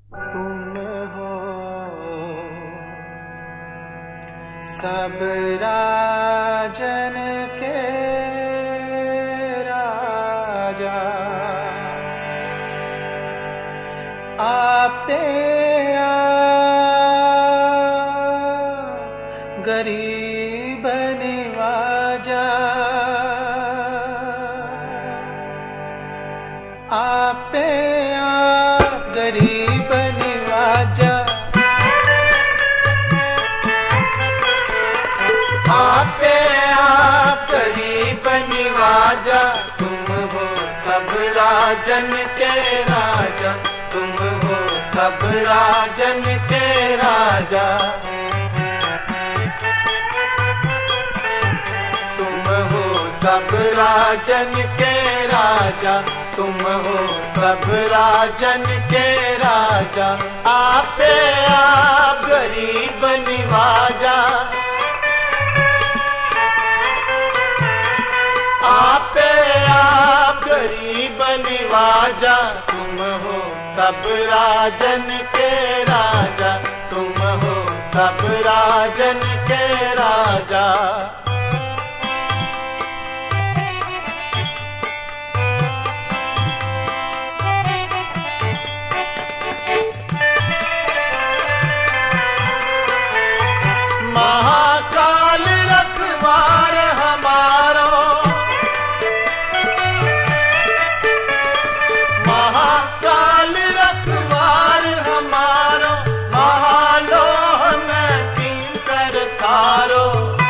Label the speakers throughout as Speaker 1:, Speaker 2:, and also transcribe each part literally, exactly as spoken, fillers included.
Speaker 1: सब राजन के राजा, आपे गरीब निवाजा, आपे गरीब निवाजा, आपे आप गरीब निवाजा। तुम हो सब राजन के राजा, तुम हो सब राजन के राजा। तुम हो सब राजन के राजा, तुम हो सब राजन के राजा। आपे आप गरीब निवाजा, आपे आप गरीब निवाजा। तुम हो सब राजन के राजा, तुम हो सब राजन के राजा। महाकाल रखवार हमारो, महाकाल रखवार हमारो। महालोह में किंकर तारो,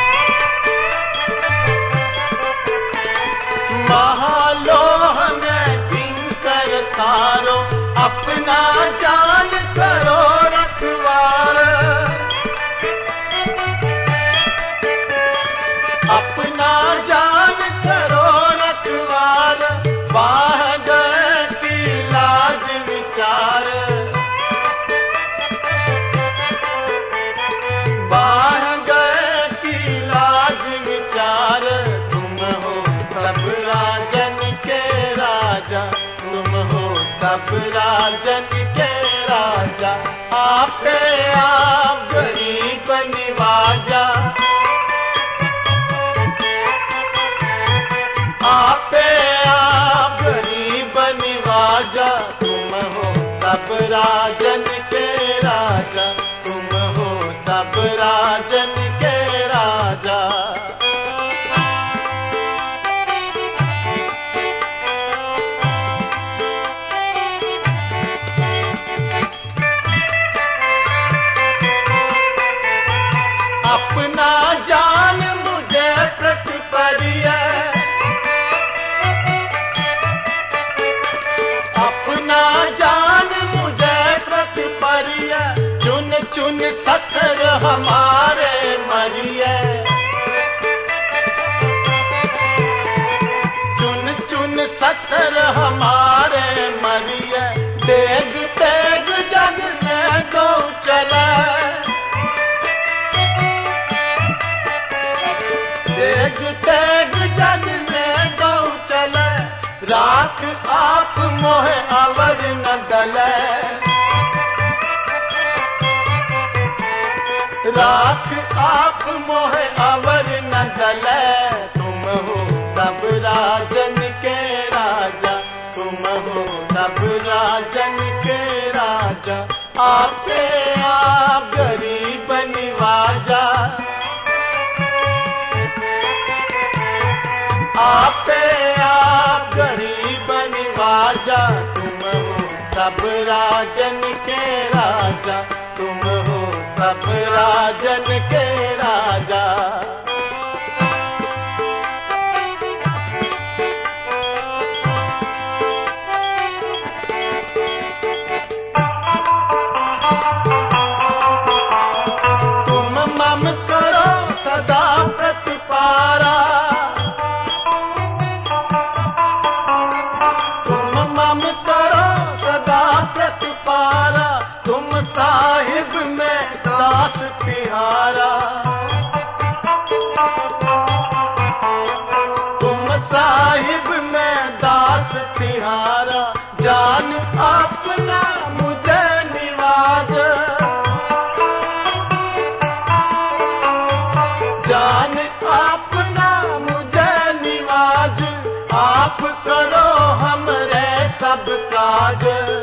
Speaker 1: महालोह में किंकर तारो। अपना जान करो रखवार, अपना जान करो रखवार। बाह गए की लाज विचार, बाह गए की लाज विचार। तुम हो सब राजन के राजा, तुम हो सब राजन के राजा। आपे आप गरीब निवाजा, आपे आप गरीब निवाजा। तुम हो सब राजन के राजा, तुम हो सब राजन के राजा। अपना जान मुझे प्रतिपरिय, अपना जान मुझे प्रतिपरिय। चुन चुन सकर हमारे मरिए, चुन चुन सकर हमारे मरिए। तेग तेग जग में गौ चला, तेग तेग जग में गौ चले। राख आप मोह अवर न दले, राख आप मोह अवर न दले। तुम हो सब राजन के राजा, तुम हो सब राजन के राजा। आपे आप गरीब निवाजा, आपे आप गरीब निवाजा। तुम हो सब राजन के राजा, तुम हो सब राजन के राजा। तुम मम करो सदा प्रतिपारा, मम करो सदा प्रतिपारा। तुम साहिब में दास तिहारा, तुम साहिब में दास तिहारा। जान अपना मुझे निवारा, काज,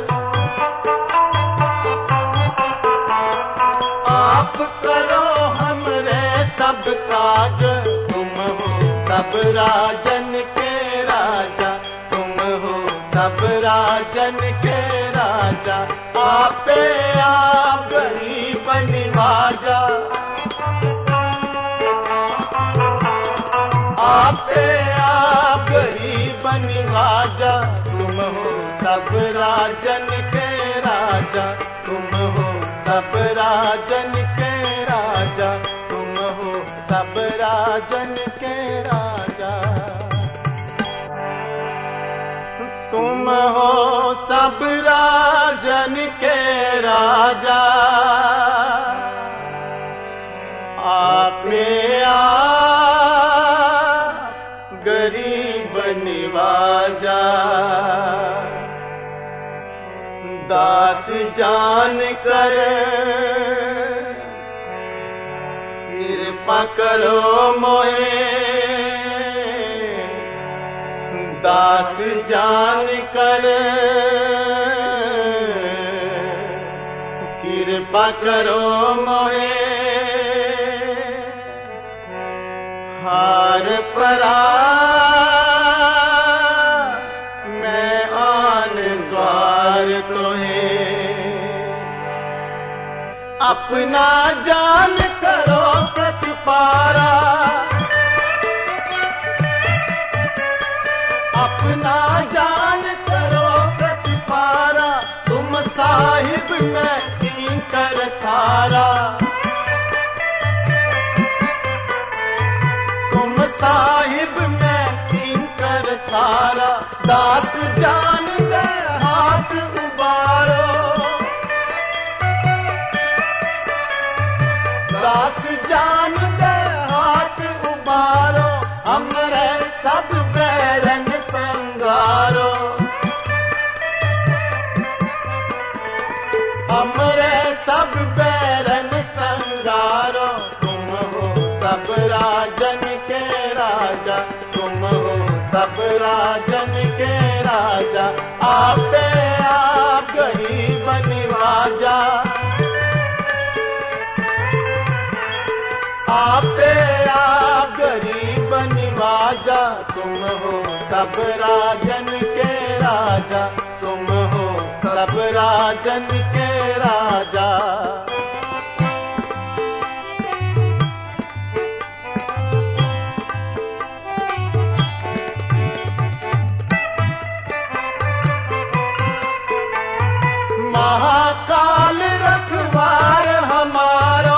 Speaker 1: आप करो हमरे सब काज। तुम हो सब राजन के राजा, तुम हो सब राजन के राजा। आपे आप गरीब निवाजा, आपे आप गरीब निवाजा। तुम हो सब राजन के राजा, तुम हो सब राजन के राजा, तुम हो सब राजन के राजा। तुम हो सब राजन के राजा, आपे आप गरीब निवाजा। दास जान कर कृपा करो मोहे, दास जान कर कृपा करो मोहे। हार परा मैं आन द्वार तोहे, अपना जान करो प्रतिपारा, अपना जान करो प्रतिपारा। तुम साहिब मैं किंकर थारा, तुम साहिब मैं किंकर थारा। दास जान दे हाथ उबारो, दास जान दे हाथ उबारो। हमरे सब बैरन संगारो, हमरे सब बैरन संगारो। तुम हो सब राजन के राजा, तुम हो सब राजन के राजा। आपे आप गरीब निवाजा, आपे आप गरीब निवाजा। तुम हो सब राजन के राजा, तुम हो सब राजन के राजा। महाकाल रखवार हमारो,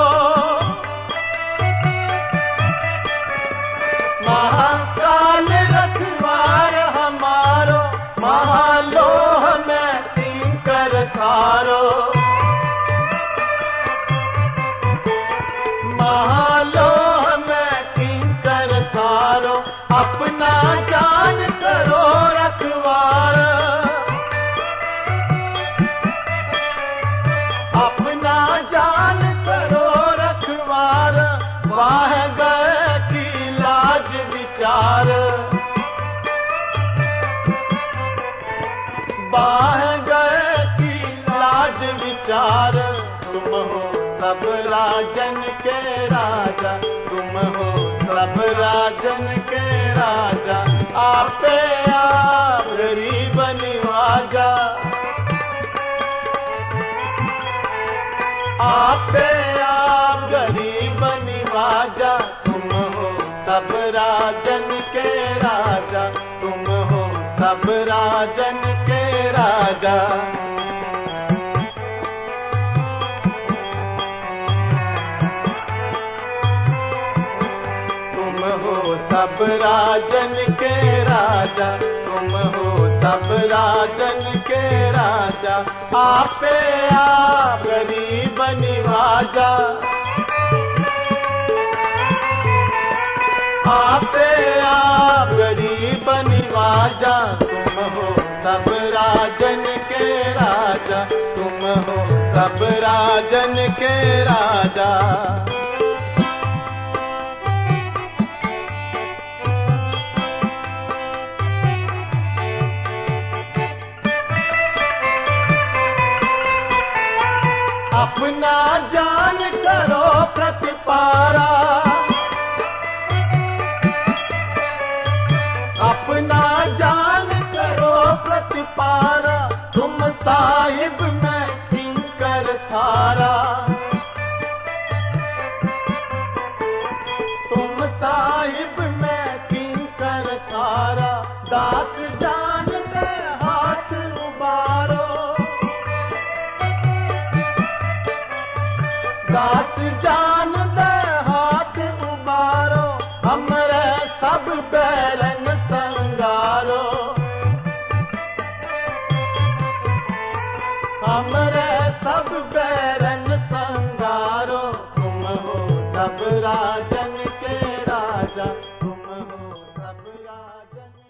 Speaker 1: महाकाल रखवार हमारो। महालोह में किंकर थारो, महालोह में किंकर थारो। अपना जान करो रखवार, अपना जान करो रखवार। वाह गए की लाज विचार, बाह गए की लाज विचार। तुम हो सब राजन के राजा, तुम हो सब राजन के राजा। आपे आप गरीब निवाजा, आपे आप गरीब निवाजा। तुम हो सब राजन के राजा, तुम हो सब राजन के राजा। तुम हो सब राजन के राजा, तुम हो सब राजन के राजा। आपे आप गरीब निवाजा, आपे आप गरीब निवाजा। तुम हो सब राजन के राजा, तुम हो सब राजन के राजा। अपना जान करो प्रतिपारा, अपना जान करो प्रतिपारा, तुम साहिब में किंकर थारा, तुम साहिब में किंकर थारा, दास जान दे हाथ उबारो, दास जान दे हाथ उबारो, हमरे सब बैरन संगारो, हमरे सब बैरन संगारो, तुम हो सब राजन के राजा, तुम हो सब राजन